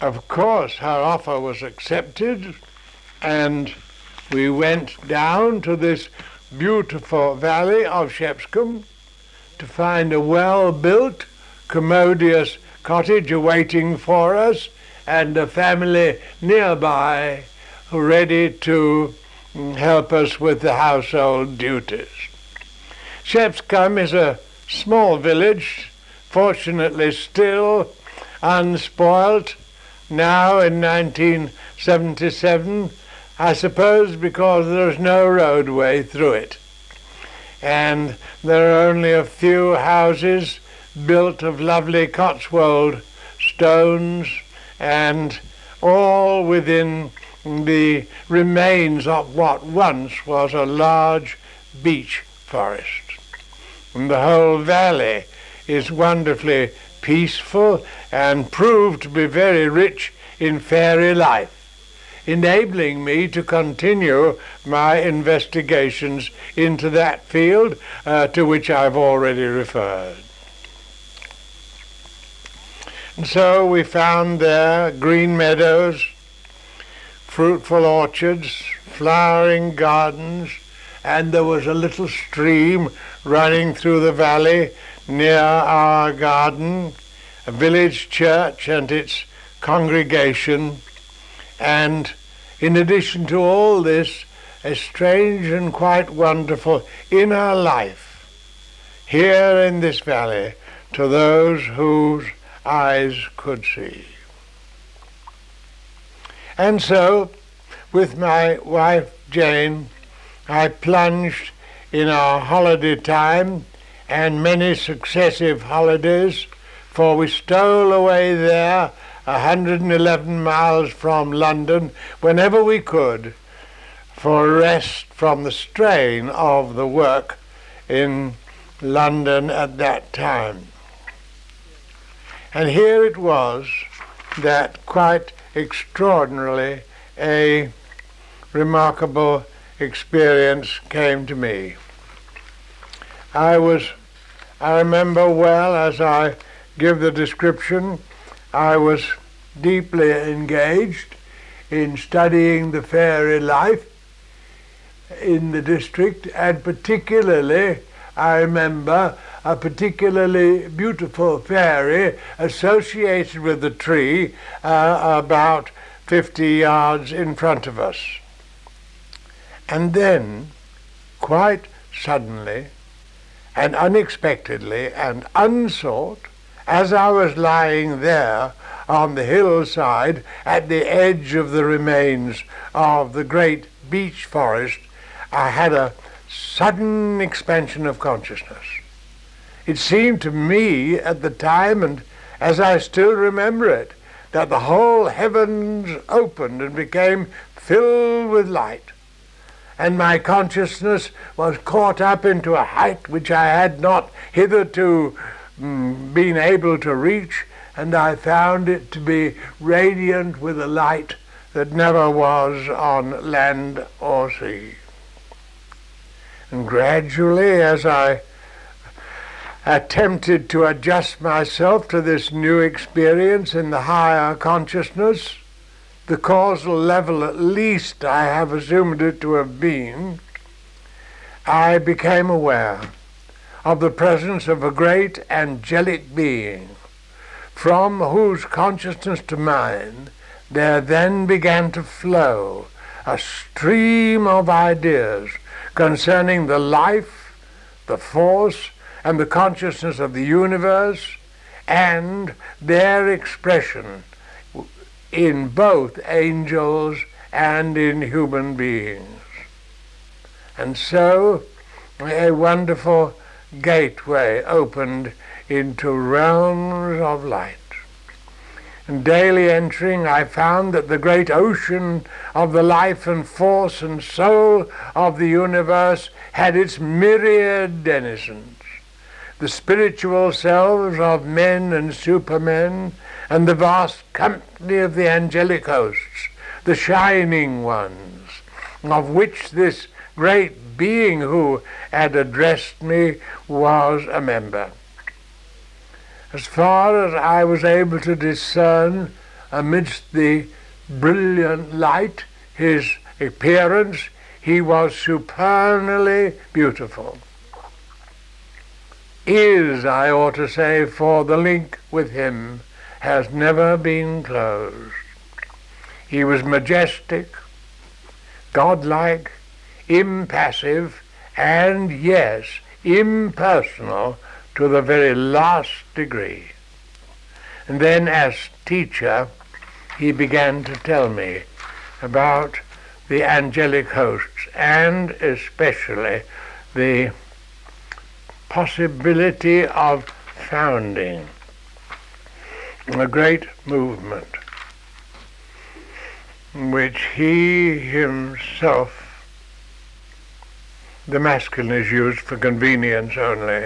Of course, her offer was accepted, and we went down to this beautiful valley of Shepscombe to find a well-built, commodious cottage awaiting for us and a family nearby ready to help us with the household duties. Shepscombe is a small village, fortunately still unspoilt, now in 1977, I suppose because there's no roadway through it. And there are only a few houses built of lovely Cotswold stones, and all within the remains of what once was a large beech forest. And the whole valley is wonderfully peaceful and proved to be very rich in fairy life, enabling me to continue my investigations into that field to which I've already referred. And so we found there green meadows, fruitful orchards, flowering gardens, and there was a little stream running through the valley near our garden, a village church and its congregation, and in addition to all this, a strange and quite wonderful inner life here in this valley to those whose eyes could see. And so, with my wife Jane, I plunged in our holiday time and many successive holidays, for we stole away there 111 miles from London whenever we could for rest from the strain of the work in London at that time. And here it was that quite extraordinarily a remarkable experience came to me. I remember well, as I give the description, I was deeply engaged in studying the fairy life in the district, and particularly I remember a particularly beautiful fairy associated with the tree about 50 yards in front of us. And then, quite suddenly and unexpectedly and unsought, as I was lying there on the hillside at the edge of the remains of the great beech forest, I had a sudden expansion of consciousness. It seemed to me at the time, and as I still remember it, that the whole heavens opened and became filled with light, and my consciousness was caught up into a height which I had not hitherto been able to reach, and I found it to be radiant with a light that never was on land or sea. And gradually, as I attempted to adjust myself to this new experience in the higher consciousness, the causal level at least I have assumed it to have been, I became aware of the presence of a great angelic being, from whose consciousness to mine there then began to flow a stream of ideas concerning the life, the force, and the consciousness of the universe, and their expression in both angels and in human beings. And so a wonderful gateway opened into realms of light. And daily entering, I found that the great ocean of the life and force and soul of the universe had its myriad denizens, the spiritual selves of men and supermen, and the vast company of the angelic hosts, the shining ones, of which this great being who had addressed me was a member. As far as I was able to discern amidst the brilliant light, his appearance, he was supernally beautiful. I ought to say, for the link with him has never been closed. He was majestic, godlike, impassive, and yes, impersonal to the very last degree. And then as teacher, he began to tell me about the angelic hosts, and especially the possibility of founding a great movement which he himself, the masculine is used for convenience only,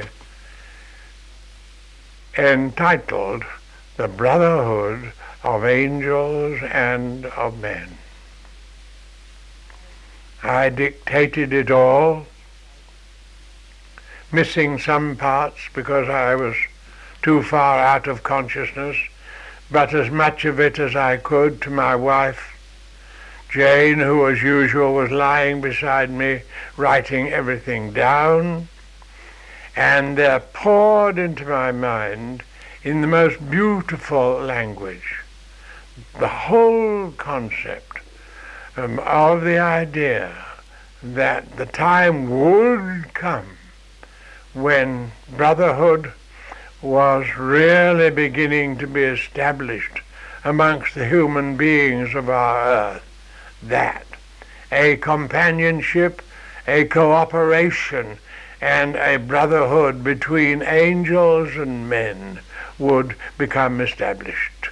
entitled The Brotherhood of Angels and of Men. I dictated it all, missing some parts because I was too far out of consciousness, but as much of it as I could to my wife, Jane, who as usual was lying beside me, writing everything down, and there poured into my mind in the most beautiful language the whole concept of the idea that the time would come when brotherhood was really beginning to be established amongst the human beings of our earth, that a companionship, a cooperation, and a brotherhood between angels and men would become established.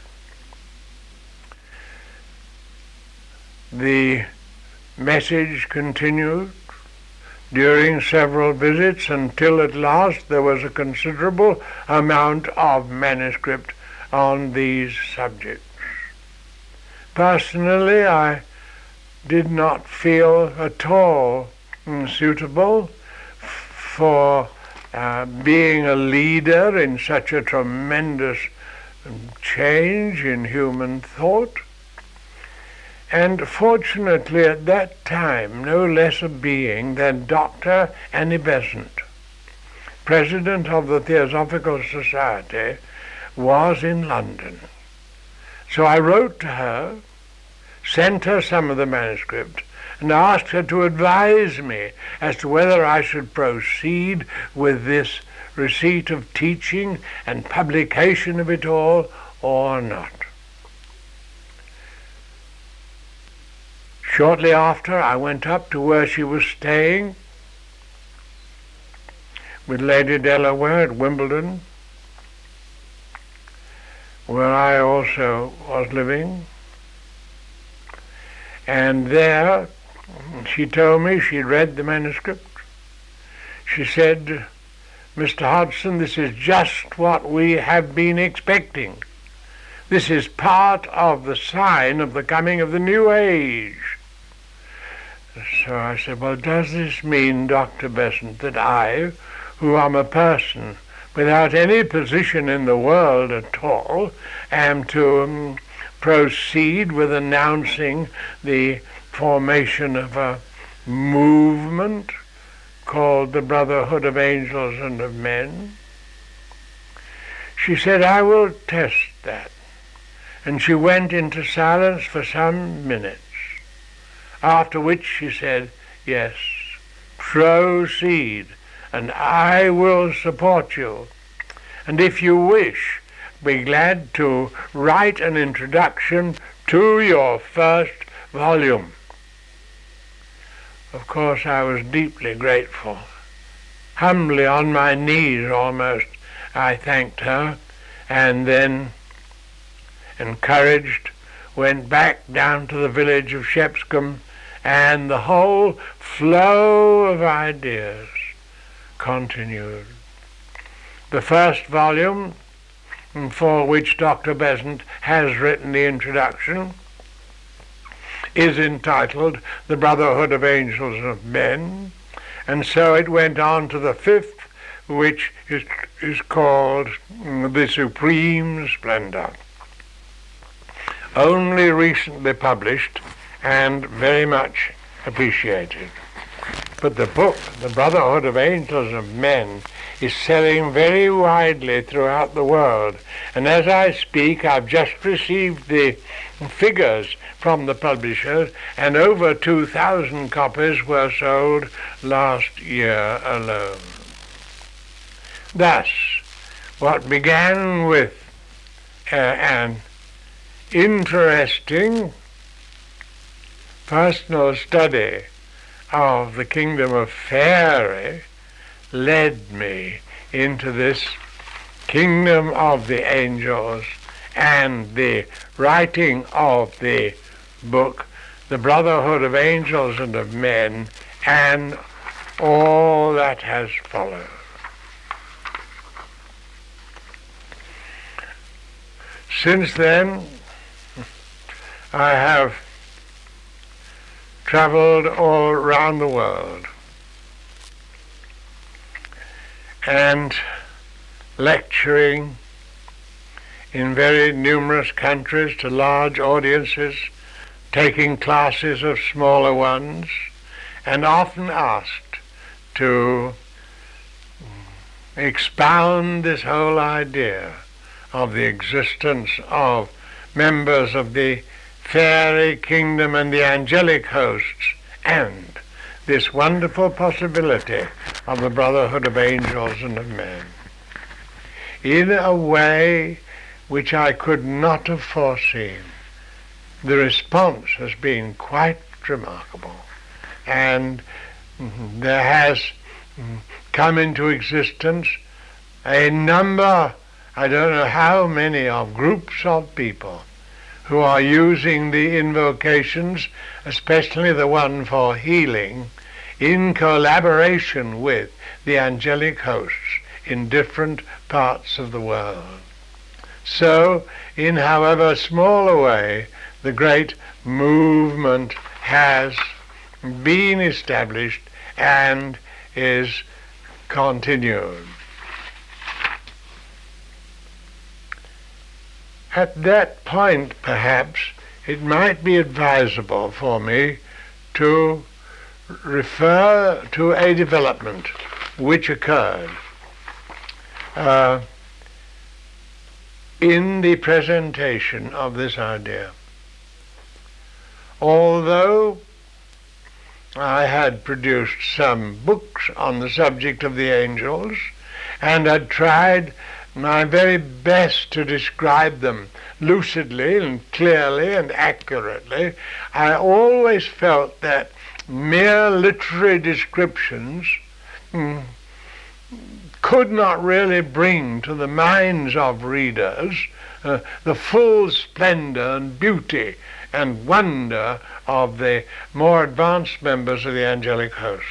The message continued during several visits until at last there was a considerable amount of manuscript on these subjects. Personally, I did not feel at all suitable for being a leader in such a tremendous change in human thought. And fortunately at that time, no less a being than Dr. Annie Besant, President of the Theosophical Society, was in London. So I wrote to her, sent her some of the manuscript, and asked her to advise me as to whether I should proceed with this receipt of teaching and publication of it all or not. Shortly after, I went up to where she was staying with Lady Delaware at Wimbledon, where I also was living. And there, she told me she'd read the manuscript. She said, "Mr. Hodgson, this is just what we have been expecting. This is part of the sign of the coming of the new age." So I said, "Well, does this mean, Dr. Besant, that I, who am a person without any position in the world at all, am to proceed with announcing the formation of a movement called the Brotherhood of Angels and of Men?" She said, "I will test that." And she went into silence for some minutes, after which she said, "Yes, proceed, and I will support you. And if you wish, be glad to write an introduction to your first volume." Of course, I was deeply grateful. Humbly, on my knees almost, I thanked her, and then, encouraged, went back down to the village of Shepscombe, and the whole flow of ideas continued. The first volume, for which Dr. Besant has written the introduction, is entitled The Brotherhood of Angels and of Men, and so it went on to the fifth, which is called The Supreme Splendor. only recently published and very much appreciated. But the book, The Brotherhood of Angels and Men, is selling very widely throughout the world. And as I speak, I've just received the figures from the publishers, and over 2,000 copies were sold last year alone. Thus, what began with an interesting personal study of the kingdom of Faerie led me into this kingdom of the angels and the writing of the book, The Brotherhood of Angels and of Men, and all that has followed. Since then, I have traveled all around the world and lecturing in very numerous countries to large audiences, taking classes of smaller ones, and often asked to expound this whole idea of the existence of members of the fairy kingdom and the angelic hosts, and this wonderful possibility of the brotherhood of angels and of men, in a way which I could not have foreseen. The response has been quite remarkable, and there has come into existence a number, I don't know how many, of groups of people who are using the invocations, especially the one for healing, in collaboration with the angelic hosts in different parts of the world. So, in however small a way, the great movement has been established and is continued. At that point, perhaps, it might be advisable for me to refer to a development which occurred in the presentation of this idea. Although I had produced some books on the subject of the angels and had tried my very best to describe them lucidly and clearly and accurately, I always felt that mere literary descriptions could not really bring to the minds of readers the full splendor and beauty and wonder of the more advanced members of the angelic hosts.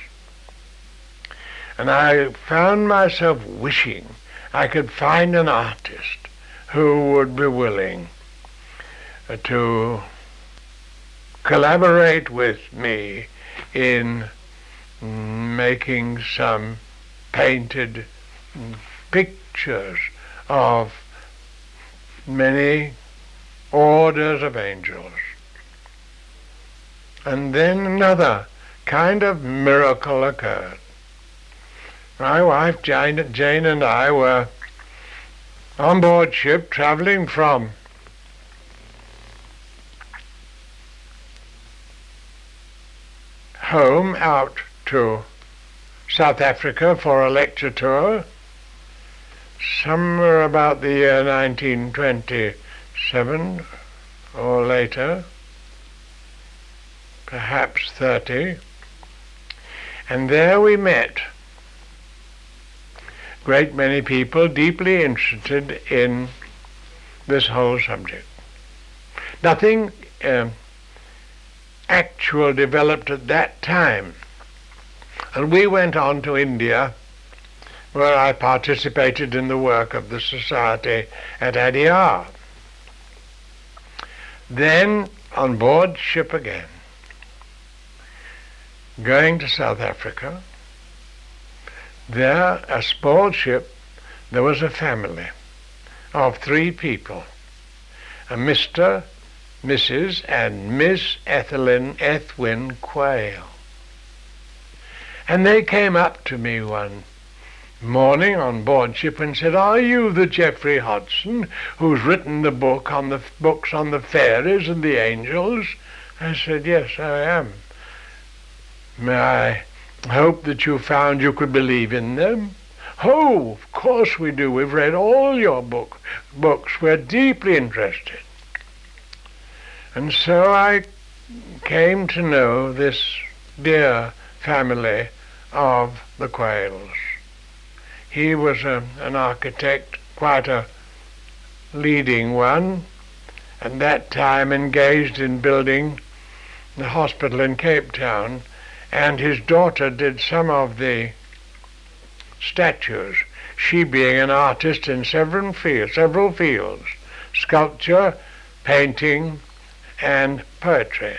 And I found myself wishing I could find an artist who would be willing to collaborate with me in making some painted pictures of many orders of angels. And then another kind of miracle occurred. My wife Jane and I were on board ship traveling from home out to South Africa for a lecture tour, somewhere about the year 1927 or later, perhaps 30, and there we met a great many people deeply interested in this whole subject. Nothing actual developed at that time, and we went on to India, where I participated in the work of the society at Adyar. Then on board ship again, going to South Africa. There, a small ship, there was a family of 3 people, Mr., Mrs. and Miss Ethelyn Ethwin Quayle. And they came up to me one morning on board ship and said, "Are you the Geoffrey Hodgson who's written the books on the fairies and the angels?" I said, "Yes, I am. May I hope that you found you could believe in them?" "Oh, of course we do. We've read all your books. We're deeply interested." And so I came to know this dear family of the Quayles. He was an architect, quite a leading one, at that time engaged in building the hospital in Cape Town, and his daughter did some of the statues, she being an artist in several fields, sculpture, painting, and poetry.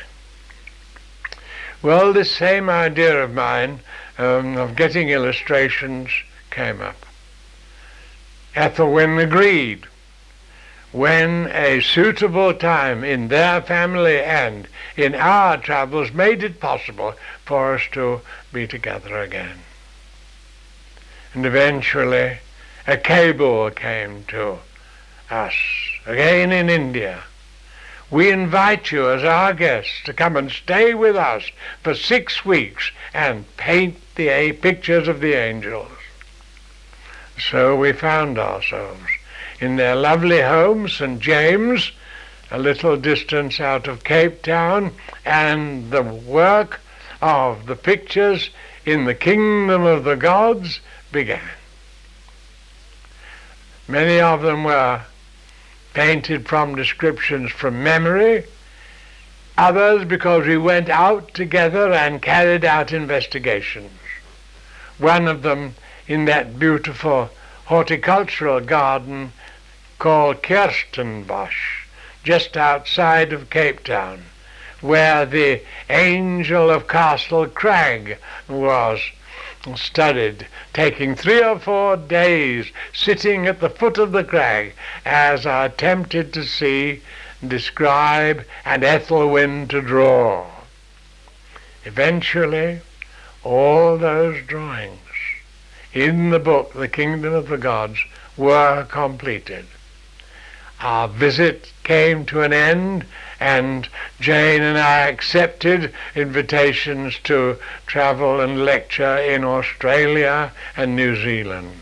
Well, this same idea of mine of getting illustrations came up. Ethelwyn agreed. When a suitable time in their family and in our travels made it possible for us to be together again. And eventually a cable came to us, again in India. "We invite you as our guests to come and stay with us for 6 weeks and paint the pictures of the angels." So we found ourselves in their lovely home, St. James, a little distance out of Cape Town, and the work of the pictures in the kingdom of the gods began. Many of them were painted from descriptions from memory, others because we went out together and carried out investigations. One of them in that beautiful horticultural garden called Kirstenbosch, just outside of Cape Town, where the angel of Castle Crag was studied, taking 3 or 4 days sitting at the foot of the crag as I attempted to see, describe, and Ethelwyn to draw. Eventually, all those drawings in the book, The Kingdom of the Gods, were completed. Our visit came to an end, and Jane and I accepted invitations to travel and lecture in Australia and New Zealand.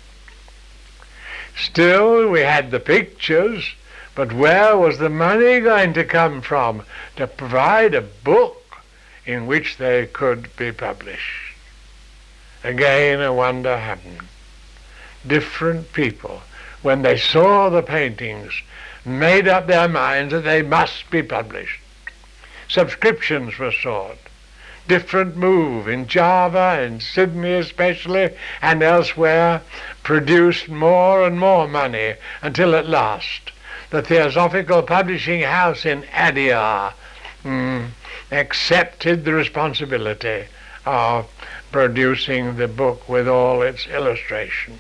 Still, we had the pictures, but where was the money going to come from to provide a book in which they could be published? Again, a wonder happened. Different people, when they saw the paintings, made up their minds that they must be published. Subscriptions were sought. Different move in Java, in Sydney especially, and elsewhere, produced more and more money until at last the Theosophical Publishing House in Adyar accepted the responsibility of producing the book with all its illustrations.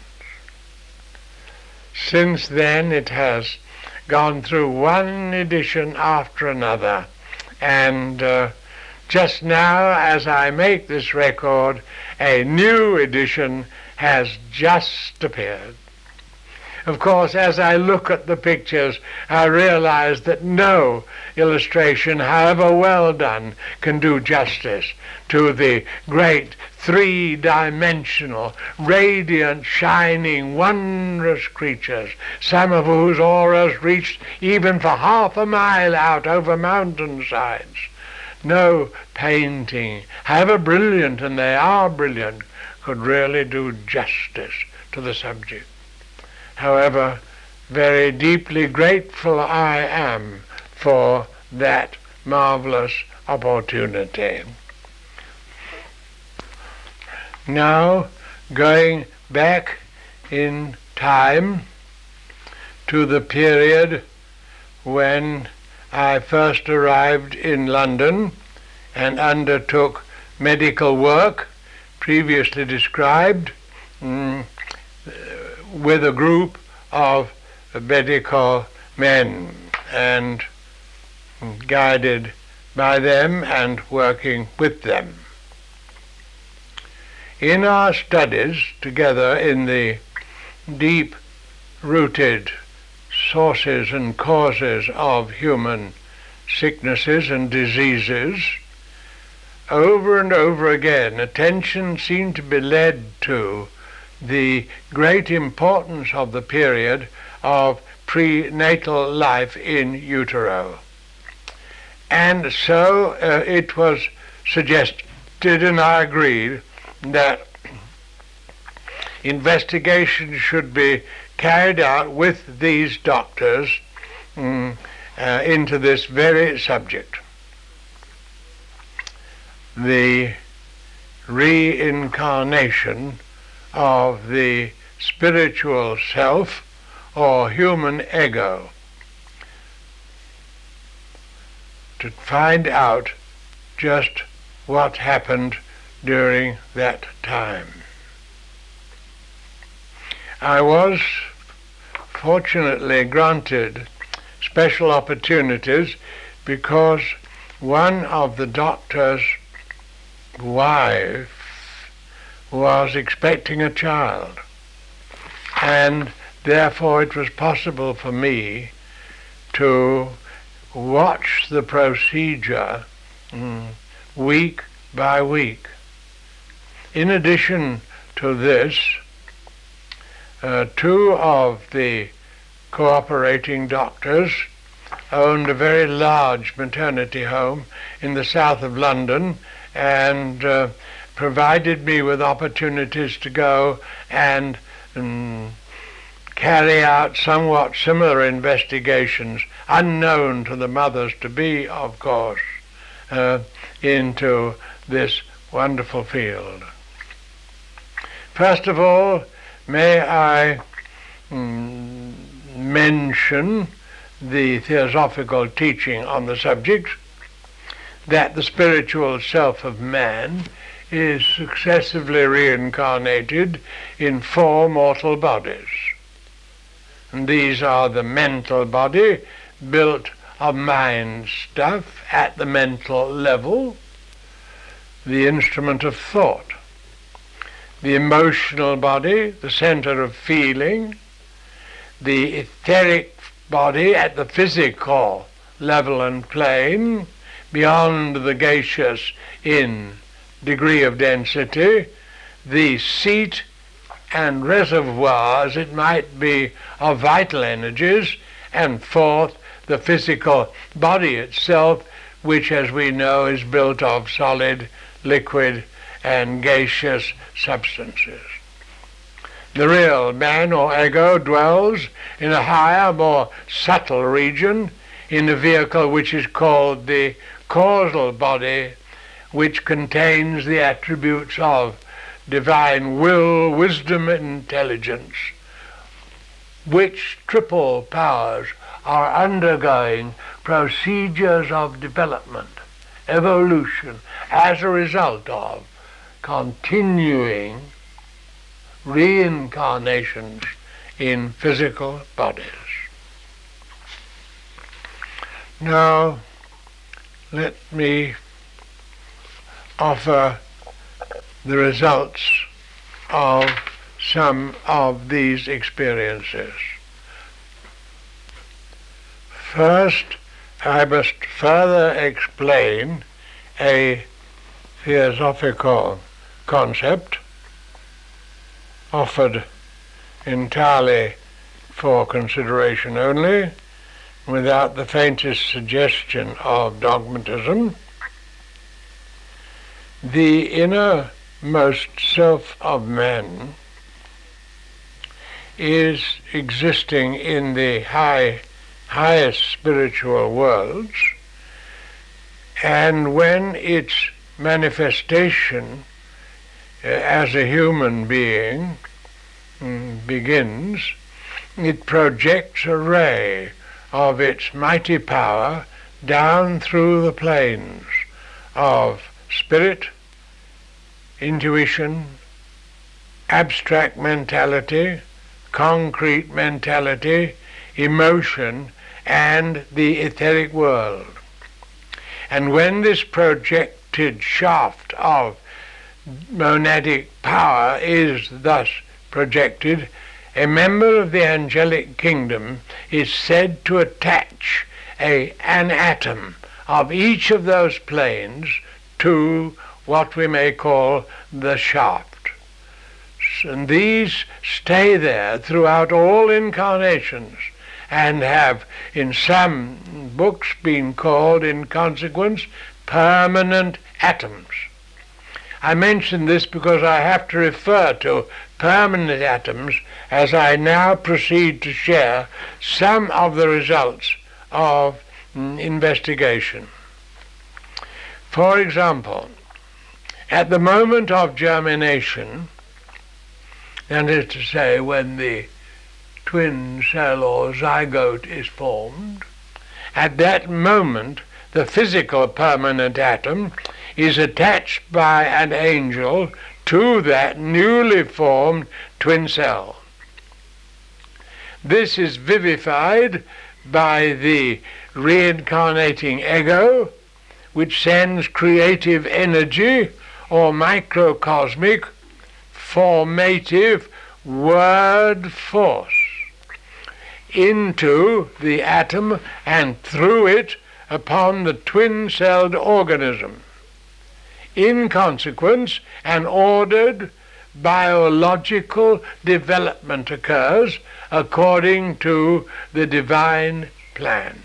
Since then it has gone through one edition after another, and just now, as I make this record, a new edition has just appeared. Of course, as I look at the pictures, I realize that no illustration, however well done, can do justice to the great 3-dimensional, radiant, shining, wondrous creatures, some of whose auras reached even for half a mile out over mountainsides. No painting, however brilliant, and they are brilliant, could really do justice to the subject. However, very deeply grateful I am for that marvelous opportunity. Now, going back in time to the period when I first arrived in London and undertook medical work previously described with a group of medical men and guided by them and working with them. In our studies together in the deep-rooted sources and causes of human sicknesses and diseases, over and over again attention seemed to be led to the great importance of the period of prenatal life in utero. And so it was suggested, and I agreed, that investigation should be carried out with these doctors into this very subject. The reincarnation of the spiritual self or human ego, to find out just what happened during that time. I was fortunately granted special opportunities because one of the doctor's wife was expecting a child, and therefore it was possible for me to watch the procedure week by week. In addition to this, two of the cooperating doctors owned a very large maternity home in the south of London and provided me with opportunities to go and carry out somewhat similar investigations, unknown to the mothers to be, of course, into this wonderful field. First of all, may I mention the theosophical teaching on the subject, that the spiritual self of man is successively reincarnated in 4 mortal bodies. And these are the mental body, built of mind stuff at the mental level, the instrument of thought, the emotional body, the center of feeling, the etheric body at the physical level and plane, beyond the gaseous in degree of density, the seat and reservoir, as it might be, of vital energies, and fourth, the physical body itself, which, as we know, is built of solid, liquid, and gaseous substances. The real man or ego dwells in a higher, more subtle region, in a vehicle which is called the causal body, which contains the attributes of divine will, wisdom, and intelligence, which triple powers are undergoing procedures of development, evolution, as a result of continuing reincarnations in physical bodies. Now, let me offer the results of some of these experiences. First, I must further explain a theosophical concept offered entirely for consideration only, without the faintest suggestion of dogmatism. The innermost self of man is existing in the highest spiritual worlds, and when its manifestation as a human being begins, it projects a ray of its mighty power down through the planes of spirit, intuition, abstract mentality, concrete mentality, emotion, and the etheric world. And when this projected shaft of monadic power is thus projected, a member of the angelic kingdom is said to attach an atom of each of those planes to what we may call the shaft. And these stay there throughout all incarnations and have in some books been called in consequence permanent atoms. I mention this because I have to refer to permanent atoms as I now proceed to share some of the results of investigation. For example, at the moment of germination, that is to say when the twin cell or zygote is formed, at that moment the physical permanent atom is attached by an angel to that newly formed twin cell. This is vivified by the reincarnating ego, which sends creative energy or microcosmic formative word force into the atom and through it upon the twin-celled organism. In consequence, an ordered biological development occurs according to the divine plan.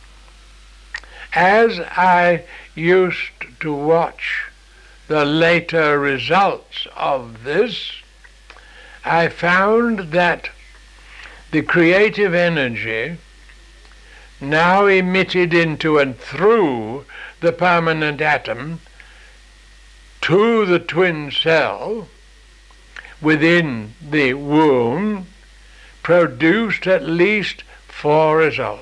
As I used to watch the later results of this, I found that the creative energy now emitted into and through the permanent atom to the twin cell within the womb produced at least 4 results.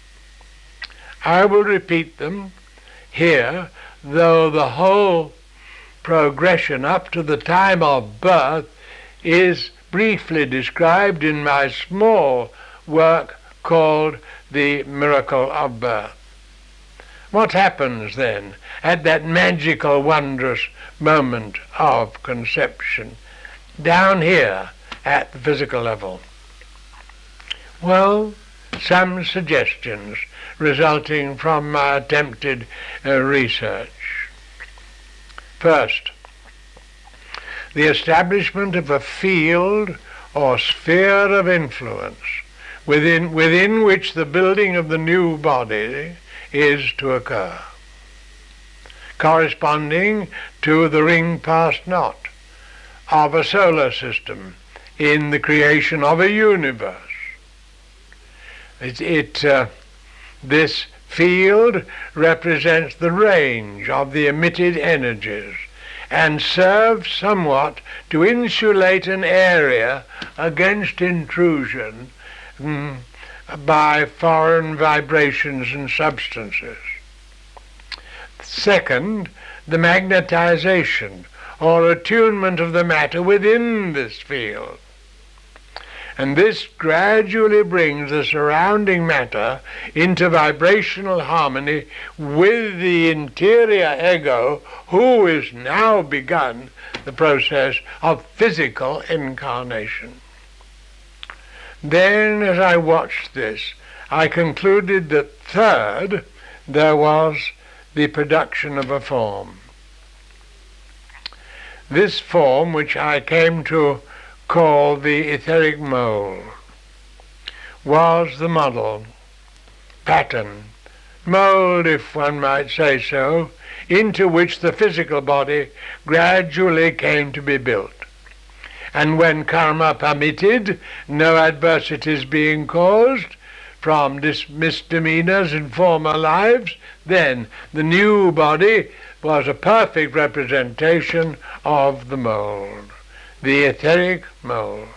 I will repeat them here, though the whole progression up to the time of birth is briefly described in my small work called The Miracle of Birth. What happens then at that magical, wondrous moment of conception down here at the physical level? Well, some suggestions resulting from my attempted research. First, the establishment of a field or sphere of influence within which the building of the new body is to occur, corresponding to the ring past knot of a solar system in the creation of a universe. This field represents the range of the emitted energies and serves somewhat to insulate an area against intrusion by foreign vibrations and substances. Second, the magnetization or attunement of the matter within this field. And this gradually brings the surrounding matter into vibrational harmony with the interior ego, who has now begun the process of physical incarnation. Then, as I watched this, I concluded that third, there was the production of a form. This form, which I came to call the etheric mold, was the model, pattern, mold, if one might say so, into which the physical body gradually came to be built. And when karma permitted, no adversities being caused from misdemeanors in former lives, then the new body was a perfect representation of the mold, the etheric mold.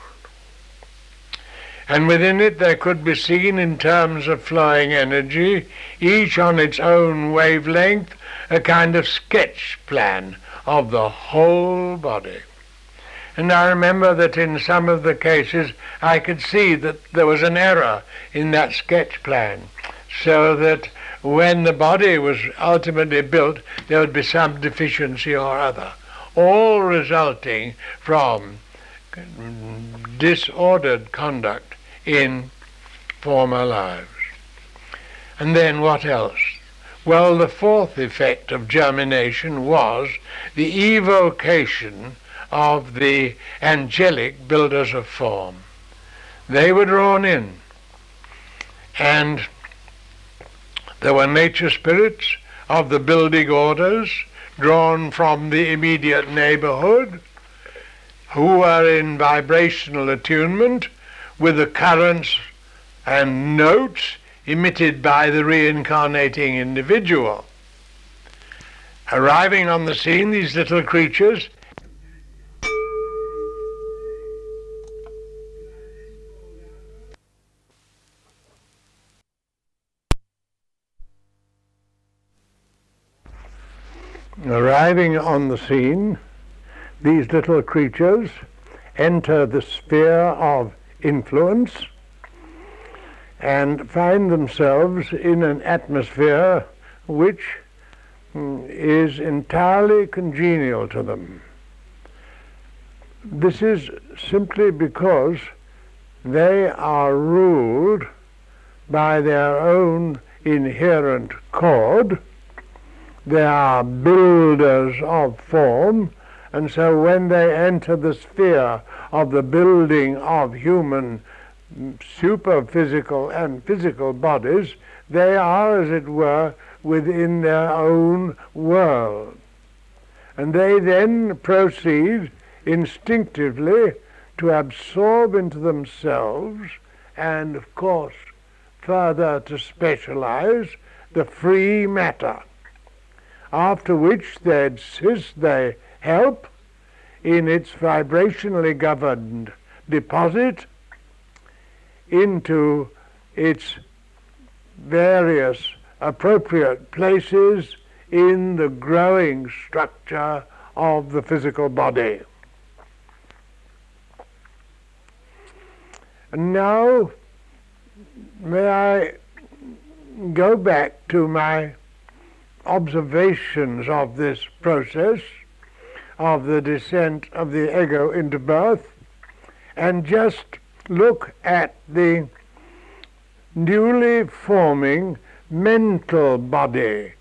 And within it there could be seen, in terms of flowing energy, each on its own wavelength, a kind of sketch plan of the whole body. And I remember that in some of the cases I could see that there was an error in that sketch plan, so that when the body was ultimately built, there would be some deficiency or other, all resulting from disordered conduct in former lives. And then what else? Well, the fourth effect of germination was the evocation of the angelic builders of form. They were drawn in, and there were nature spirits of the building orders drawn from the immediate neighborhood, who were in vibrational attunement with the currents and notes emitted by the reincarnating individual. Arriving on the scene, these little creatures enter the sphere of influence and find themselves in an atmosphere which is entirely congenial to them. This is simply because they are ruled by their own inherent code. They are builders of form, and so when they enter the sphere of the building of human superphysical and physical bodies, they are, as it were, within their own world. And they then proceed instinctively to absorb into themselves and, of course, further to specialize the free matter, after which they help in its vibrationally governed deposit into its various appropriate places in the growing structure of the physical body. And now may I go back to my observations of this process of the descent of the ego into birth, and just look at the newly forming mental body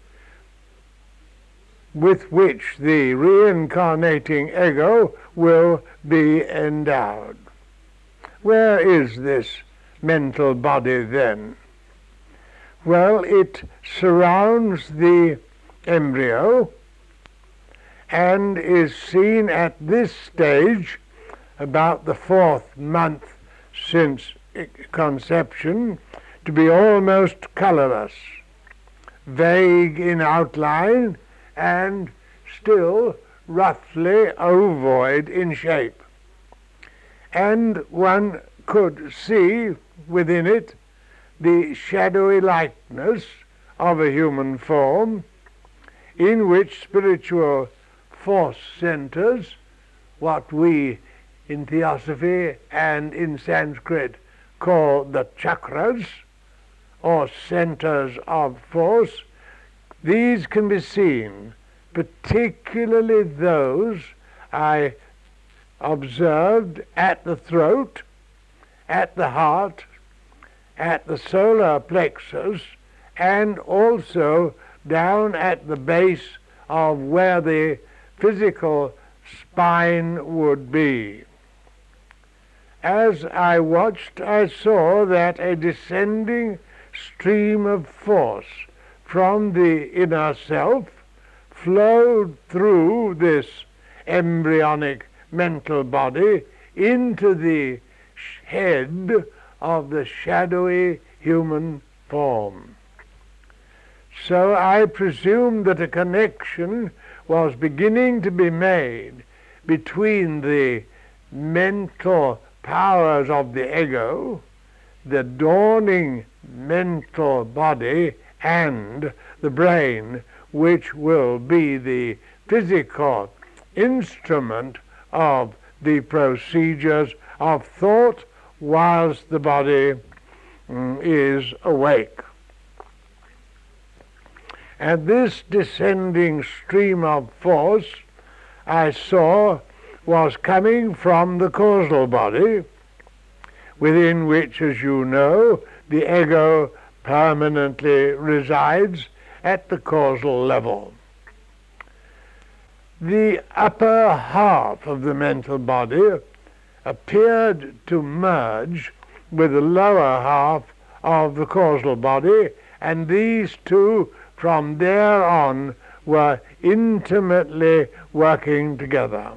with which the reincarnating ego will be endowed. Where is this mental body then? Well, it surrounds the embryo and is seen at this stage, about the 4th month since conception, to be almost colorless, vague in outline, and still roughly ovoid in shape. And one could see within it the shadowy likeness of a human form, in which spiritual force centers, what we in Theosophy and in Sanskrit call the chakras, or centers of force, these can be seen, particularly those I observed at the throat, at the heart, at the solar plexus, and also down at the base of where the physical spine would be. As I watched, I saw that a descending stream of force from the inner self flowed through this embryonic mental body into the head of the shadowy human form. So I presumed that a connection was beginning to be made between the mental powers of the ego, the dawning mental body, and the brain, which will be the physical instrument of the procedures of thought whilst the body is awake. And this descending stream of force I saw was coming from the causal body, within which, as you know, the ego permanently resides at the causal level. The upper half of the mental body appeared to merge with the lower half of the causal body, and these two from there on were intimately working together.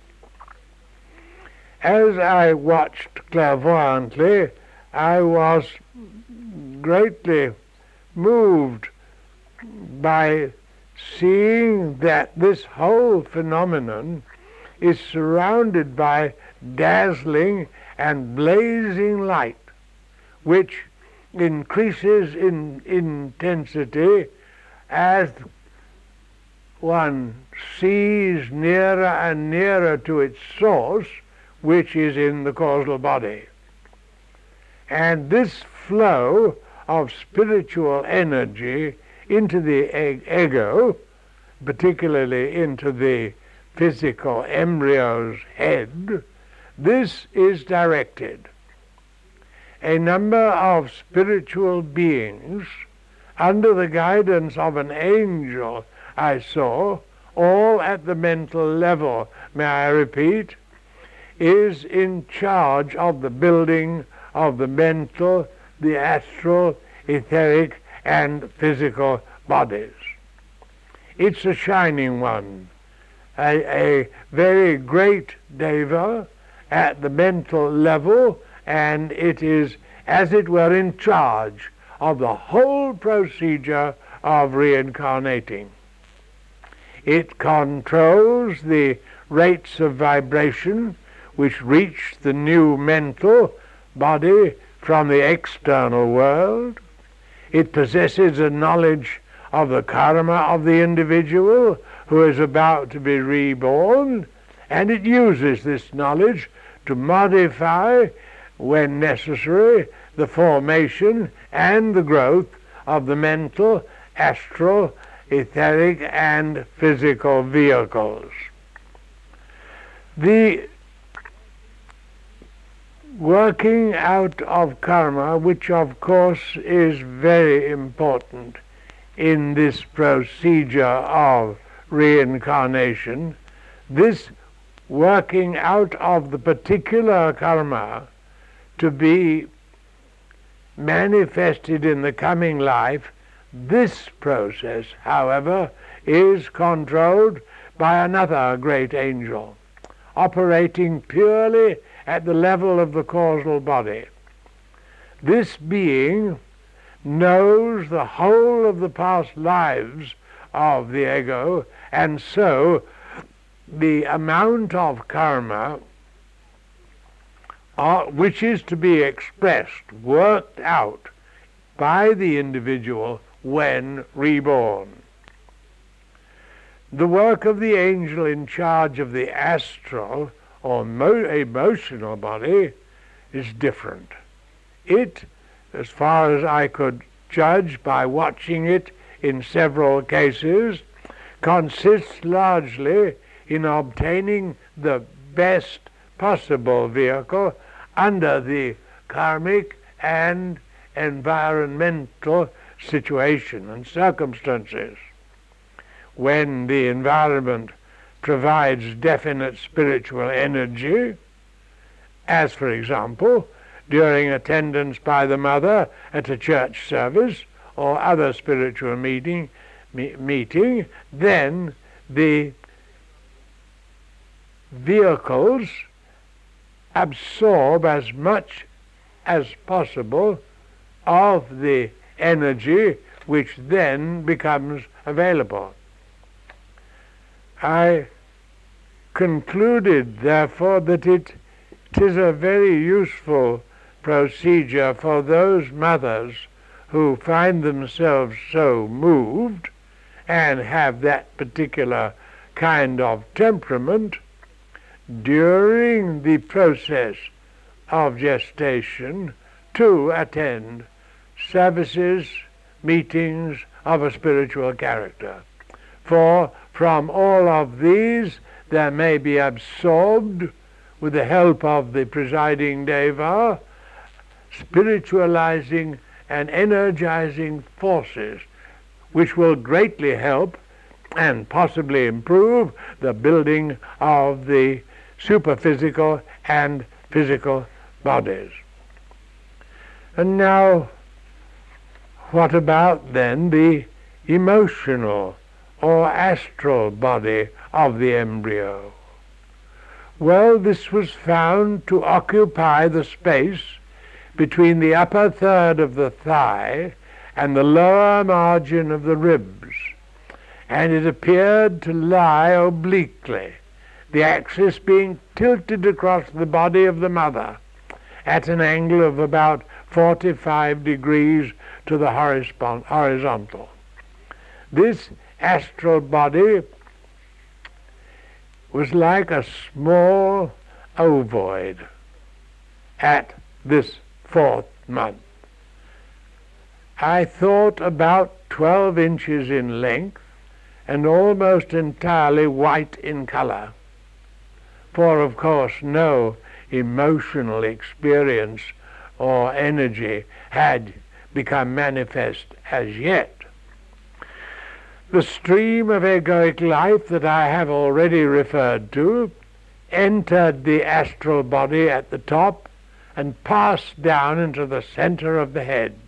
As I watched clairvoyantly, I was greatly moved by seeing that this whole phenomenon is surrounded by dazzling and blazing light, which increases in intensity as one sees nearer and nearer to its source, which is in the causal body. And this flow of spiritual energy into the ego, particularly into the physical embryo's head, this is directed. A number of spiritual beings, under the guidance of an angel I saw, all at the mental level, may I repeat, is in charge of the building of the mental, the astral, etheric, and physical bodies. It's a shining one, a very great deva at the mental level, and it is, as it were, in charge of the whole procedure of reincarnating. It controls the rates of vibration which reach the new mental body from the external world. It possesses a knowledge of the karma of the individual who is about to be reborn, and it uses this knowledge to modify, when necessary, the formation and the growth of the mental, astral, etheric, and physical vehicles. The working out of karma, which of course is very important in this procedure of reincarnation, this working out of the particular karma to be manifested in the coming life, this process, however, is controlled by another great angel, operating purely at the level of the causal body. This being knows the whole of the past lives of the ego, and so the amount of karma which is to be expressed, worked out by the individual when reborn. The work of the angel in charge of the astral or emotional body is different. It, as far as I could judge by watching it in several cases, consists largely in obtaining the best possible vehicle under the karmic and environmental situation and circumstances. When the environment provides definite spiritual energy, as for example during attendance by the mother at a church service or other spiritual meeting, then the vehicles absorb as much as possible of the energy which then becomes available. I concluded, therefore, that it is a very useful procedure for those mothers who find themselves so moved and have that particular kind of temperament during the process of gestation to attend services, meetings of a spiritual character. For from all of these there may be absorbed, with the help of the presiding deva, spiritualizing and energizing forces which will greatly help and possibly improve the building of the superphysical and physical bodies. And now, what about then the emotional or astral body of the embryo? Well, this was found to occupy the space between the upper third of the thigh and the lower margin of the ribs, and it appeared to lie obliquely, the axis being tilted across the body of the mother at an angle of about 45 degrees to the horizontal. This astral body was like a small ovoid at this 4th month. I thought about 12 inches in length and almost entirely white in color, for of course no emotional experience or energy had become manifest as yet. The stream of egoic life that I have already referred to entered the astral body at the top and passed down into the center of the head.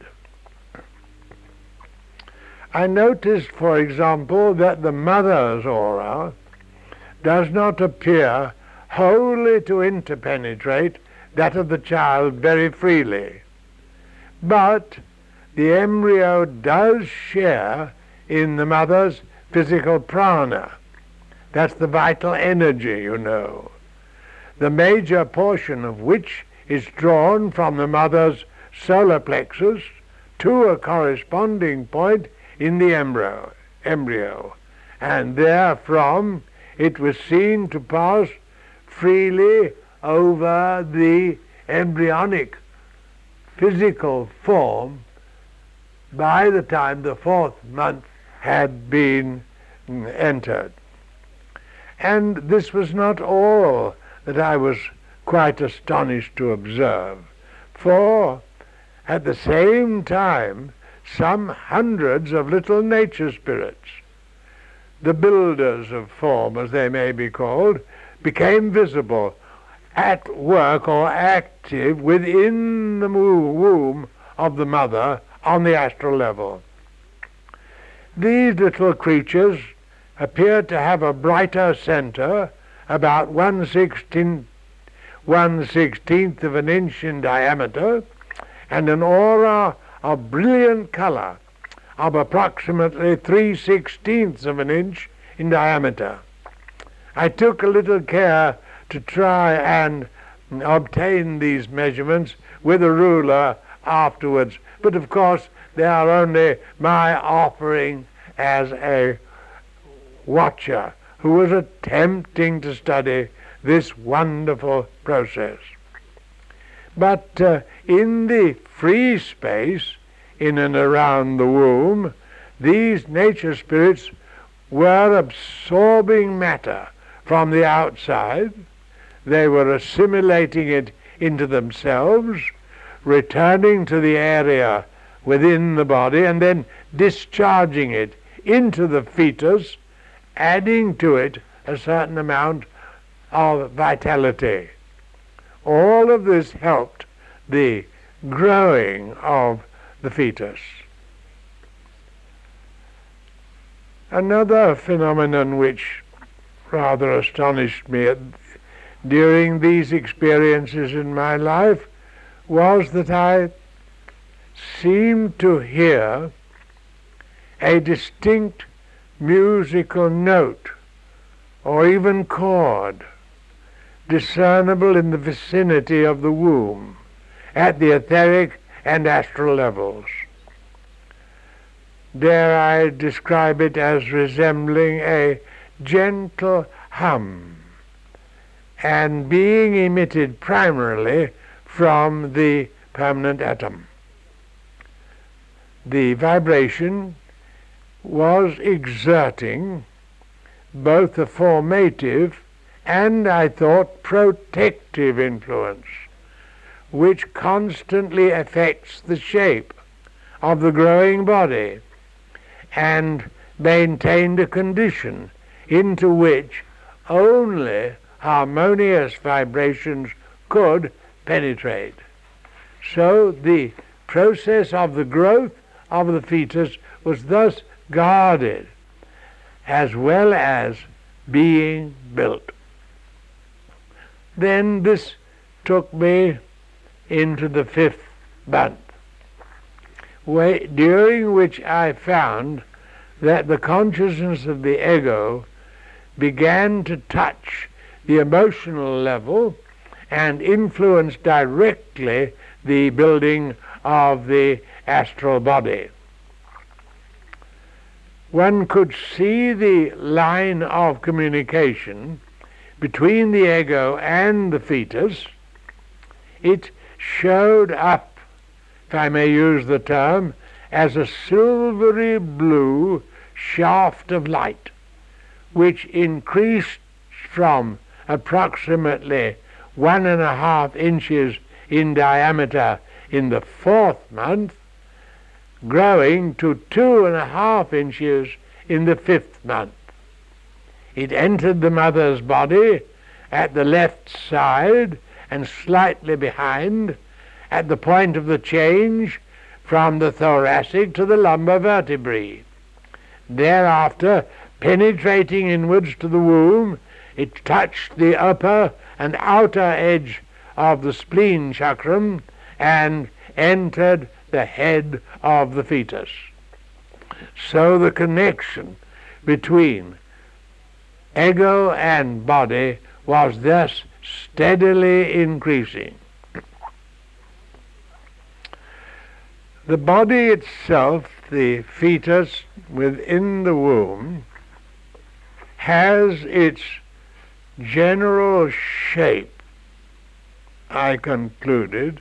I noticed, for example, that the mother's aura does not appear wholly to interpenetrate that of the child very freely, but the embryo does share in the mother's physical prana. That's the vital energy, you know, the major portion of which is drawn from the mother's solar plexus to a corresponding point in the embryo, and therefrom it was seen to pass freely over the embryonic physical form by the time the 4th month had been entered. And this was not all that I was quite astonished to observe, for at the same time some hundreds of little nature spirits, the builders of form as they may be called, became visible at work or active within the womb of the mother on the astral level. These little creatures appeared to have a brighter center, about 1/16th of an inch in diameter, and an aura of brilliant color of approximately 3/16ths of an inch in diameter. I took a little care to try and obtain these measurements with a ruler afterwards, but of course they are only my offering as a watcher who was attempting to study this wonderful process. But in the free space in and around the womb, these nature spirits were absorbing matter from the outside. They were assimilating it into themselves, returning to the area within the body, and then discharging it into the fetus, adding to it a certain amount of vitality. All of this helped the growing of the fetus. Another phenomenon which rather astonished me during these experiences in my life was that I seemed to hear a distinct musical note or even chord discernible in the vicinity of the womb at the etheric and astral levels. Dare I describe it as resembling a gentle hum, and being emitted primarily from the permanent atom. The vibration was exerting both a formative and, I thought, protective influence, which constantly affects the shape of the growing body and maintained a condition into which only harmonious vibrations could penetrate. So the process of the growth of the fetus was thus guarded as well as being built. Then this took me into the 5th month, during which I found that the consciousness of the ego began to touch the emotional level and influence directly the building of the astral body. One could see the line of communication between the ego and the fetus. It showed up, if I may use the term, as a silvery blue shaft of light, which increased from approximately 1.5 inches in diameter in the 4th month, growing to 2.5 inches in the 5th month. It entered the mother's body at the left side and slightly behind, at the point of the change from the thoracic to the lumbar vertebrae. Thereafter, penetrating inwards to the womb, it touched the upper and outer edge of the spleen chakram and entered the head of the fetus. So the connection between ego and body was thus steadily increasing. The body itself, the fetus within the womb, has its general shape, I concluded,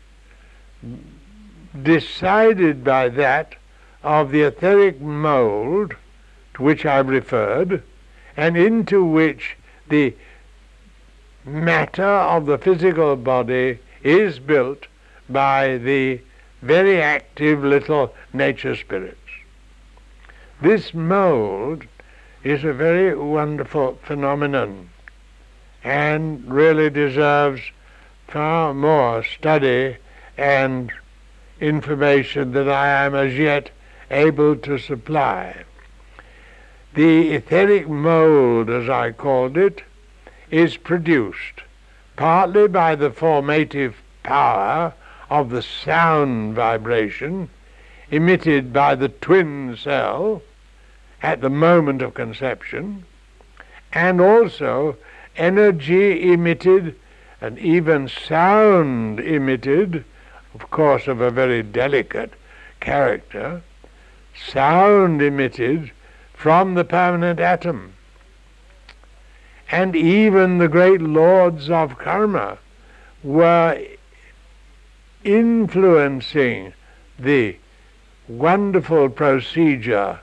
decided by that of the etheric mold to which I referred, and into which the matter of the physical body is built by the very active little nature spirits. This mold is a very wonderful phenomenon and really deserves far more study and information than I am as yet able to supply. The etheric mold, as I called it, is produced partly by the formative power of the sound vibration emitted by the twin cell at the moment of conception, and also energy emitted and even sound emitted, of course of a very delicate character, sound emitted from the permanent atom. And even the great lords of karma were influencing the wonderful procedure,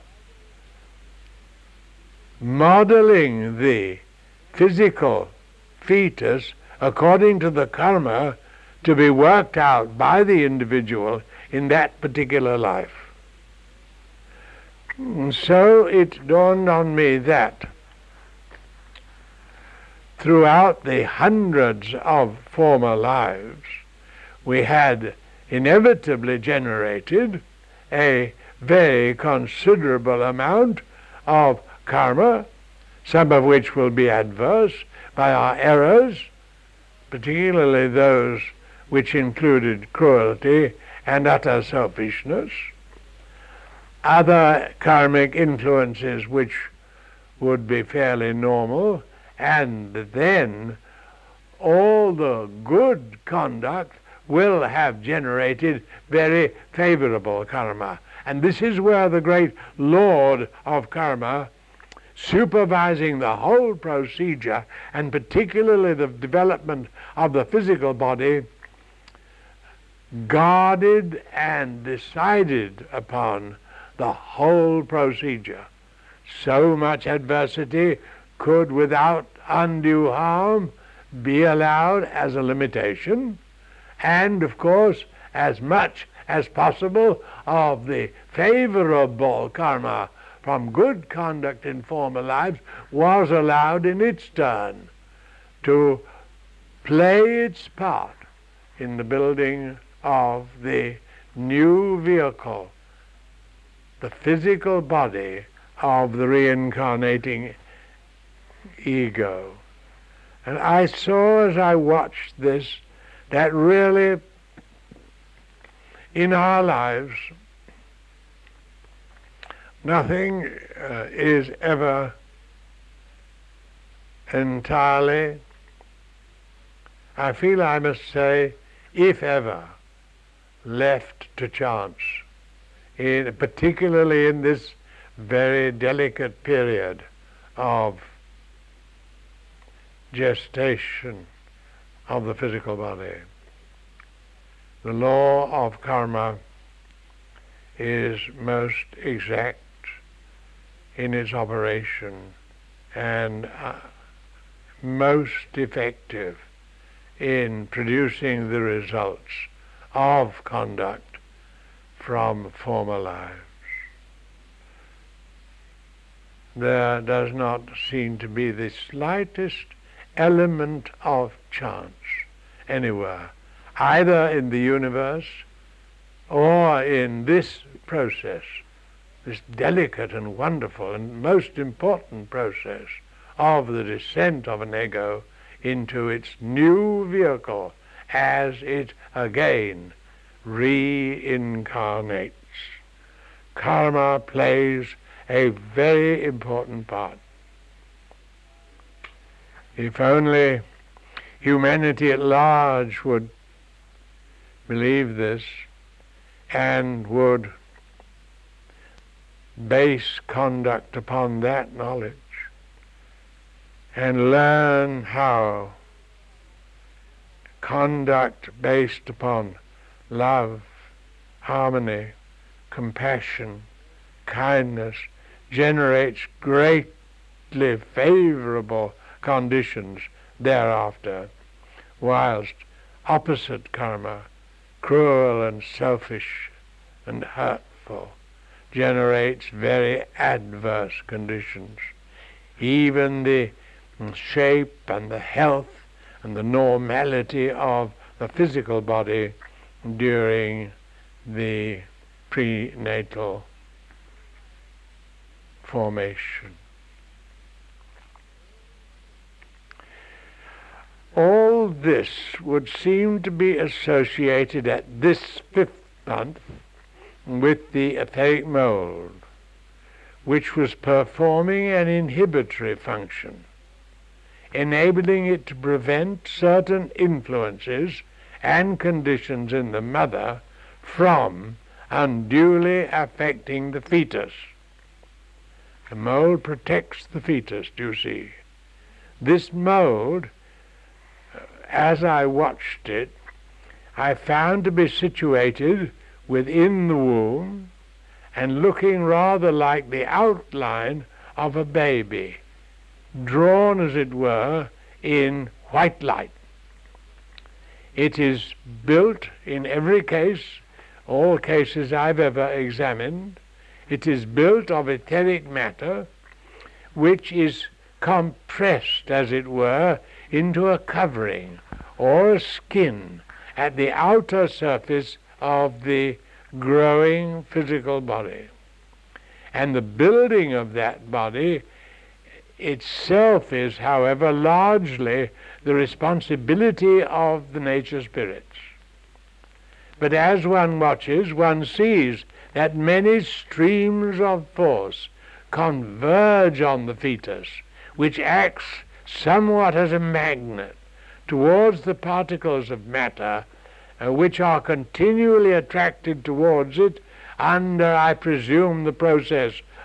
modeling the physical fetus according to the karma to be worked out by the individual in that particular life. And so it dawned on me that throughout the hundreds of former lives, we had inevitably generated a very considerable amount of karma, some of which will be adverse by our errors, particularly those which included cruelty and utter selfishness, other karmic influences which would be fairly normal, and then all the good conduct will have generated very favorable karma. And this is where the great Lord of karma supervising the whole procedure, and particularly the development of the physical body, guarded and decided upon the whole procedure. So much adversity could, without undue harm, be allowed as a limitation, and of course as much as possible of the favorable karma from good conduct in former lives was allowed in its turn to play its part in the building of the new vehicle, the physical body of the reincarnating ego. And I saw as I watched this that really in our lives nothing is ever entirely, I feel I must say, if ever, left to chance, particularly in this very delicate period of gestation of the physical body. The law of karma is most exact in its operation and most effective in producing the results of conduct from former lives. There does not seem to be the slightest element of chance anywhere, either in the universe or in this process, this delicate and wonderful and most important process of the descent of an ego into its new vehicle as it again reincarnates. Karma plays a very important part. If only humanity at large would believe this and would base conduct upon that knowledge and learn how conduct based upon love, harmony, compassion, kindness generates greatly favorable conditions thereafter, whilst opposite karma, cruel and selfish and hurtful, generates very adverse conditions. Even the shape and the health and the normality of the physical body during the prenatal formation. All this would seem to be associated at this 5th month with the etheric mold, which was performing an inhibitory function, enabling it to prevent certain influences and conditions in the mother from unduly affecting the fetus. The mold protects the fetus, do you see? This mold, as I watched it, I found to be situated within the womb and looking rather like the outline of a baby, drawn, as it were, in white light. It is built in every case, all cases I've ever examined, it is built of etheric matter which is compressed, as it were, into a covering or a skin at the outer surface of the growing physical body. And the building of that body itself is, however, largely the responsibility of the nature spirits. But as one watches, one sees that many streams of force converge on the fetus, which acts somewhat as a magnet towards the particles of matter, which are continually attracted towards it under, I presume, the process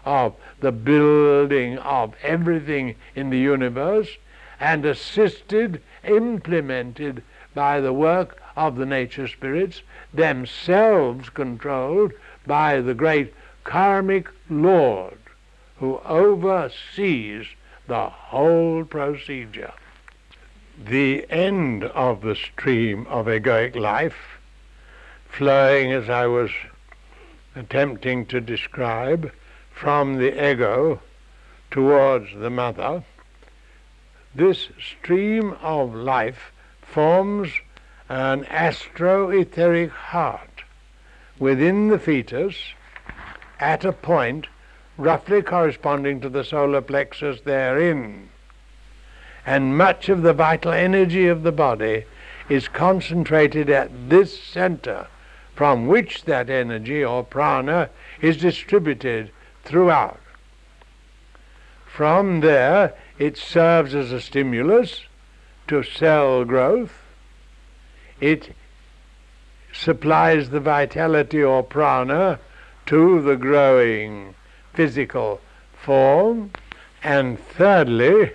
of the building of everything in the universe, and assisted, implemented by the work of the nature spirits, themselves controlled by the great karmic Lord who oversees the whole procedure. The end of the stream of egoic life, flowing as I was attempting to describe, from the ego towards the mother, this stream of life forms an astro-etheric heart within the fetus at a point roughly corresponding to the solar plexus therein. And much of the vital energy of the body is concentrated at this center, from which that energy, or prana, is distributed throughout. From there, it serves as a stimulus to cell growth. It supplies the vitality, or prana, to the growing physical form. And thirdly,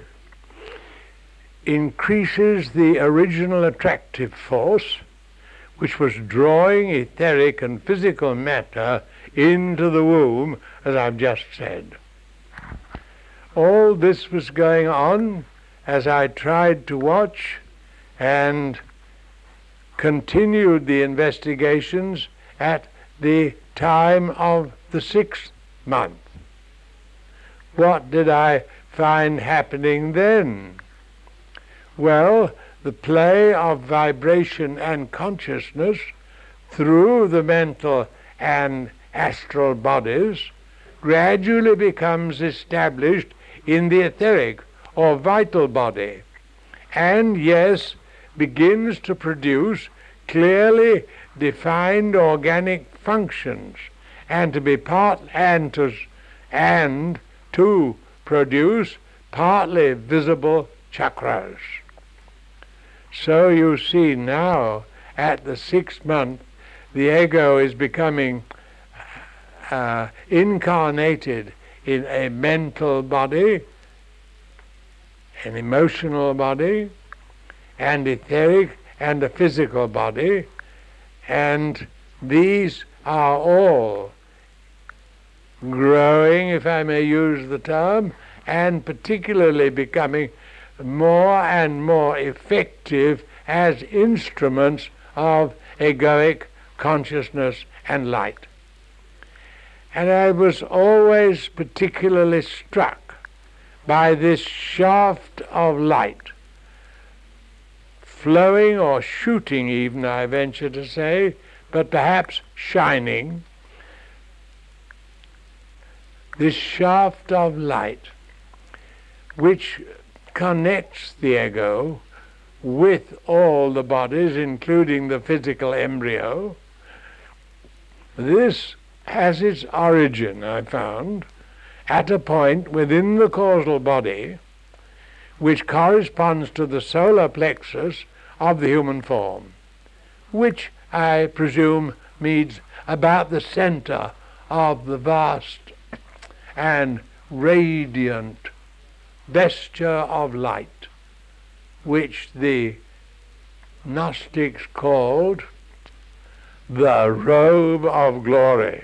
increases the original attractive force which was drawing etheric and physical matter into the womb, as I've just said. All this was going on as I tried to watch and continued the investigations at the time of the 6th month. What did I find happening then? Well, the play of vibration and consciousness through the mental and astral bodies gradually becomes established in the etheric or vital body, and yes, begins to produce clearly defined organic functions, and to be to produce partly visible chakras. So you see now, at the 6th month, the ego is becoming incarnated in a mental body, an emotional body, and etheric and a physical body, and these are all growing, if I may use the term, and particularly becoming more and more effective as instruments of egoic consciousness and light. And I was always particularly struck by this shaft of light, flowing or shooting even, I venture to say, but perhaps shining, this shaft of light which connects the ego with all the bodies, including the physical embryo. This has its origin, I found, at a point within the causal body which corresponds to the solar plexus of the human form, which I presume means about the center of the vast and radiant vesture of light, which the Gnostics called the robe of glory.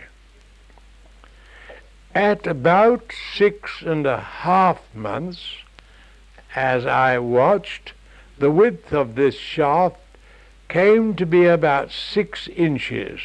At about 6.5 months, as I watched, the width of this shaft came to be about 6 inches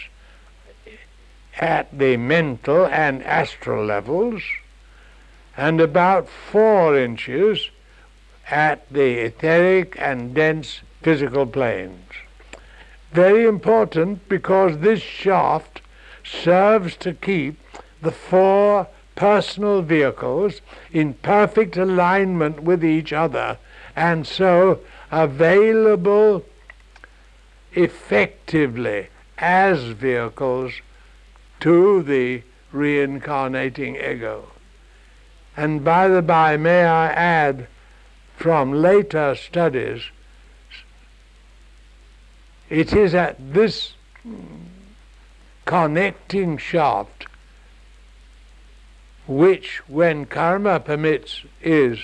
at the mental and astral levels, and about 4 inches at the etheric and dense physical planes. Very important, because this shaft serves to keep the 4 personal vehicles in perfect alignment with each other, and so available effectively as vehicles to the reincarnating ego. And by the by, may I add, from later studies, it is at this connecting shaft which, when karma permits, is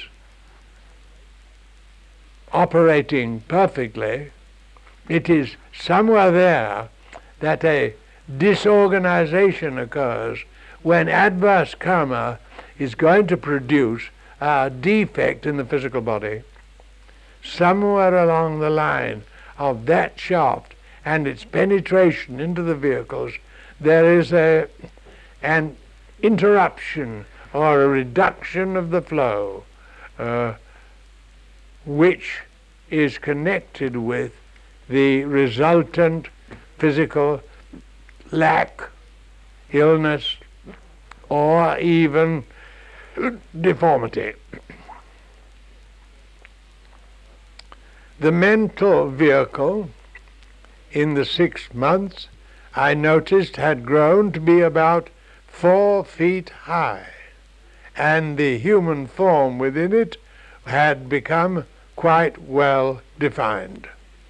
operating perfectly, it is somewhere there that a disorganization occurs when adverse karma is going to produce a defect in the physical body. Somewhere along the line of that shaft and its penetration into the vehicles, there is an interruption or a reduction of the flow, which is connected with the resultant physical lack, illness, or even deformity. The mental vehicle in the 6 months, I noticed, had grown to be about 4 feet high, and the human form within it had become quite well defined.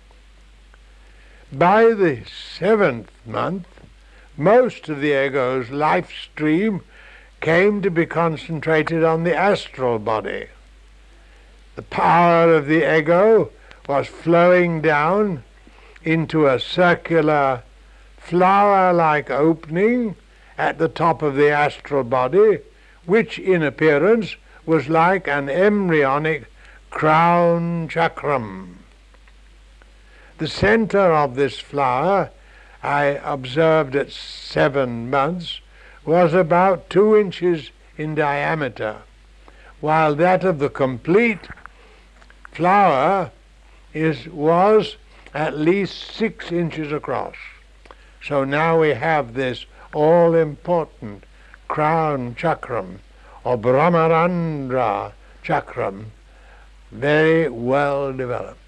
By the 7th month, most of the ego's life stream came to be concentrated on the astral body. The power of the ego was flowing down into a circular flower-like opening at the top of the astral body, which in appearance was like an embryonic crown chakram. The center of this flower, I observed at 7 months, was about 2 inches in diameter, while that of the complete flower was at least 6 inches across. So now we have this all-important crown chakram, or Brahmarandra chakram, very well developed.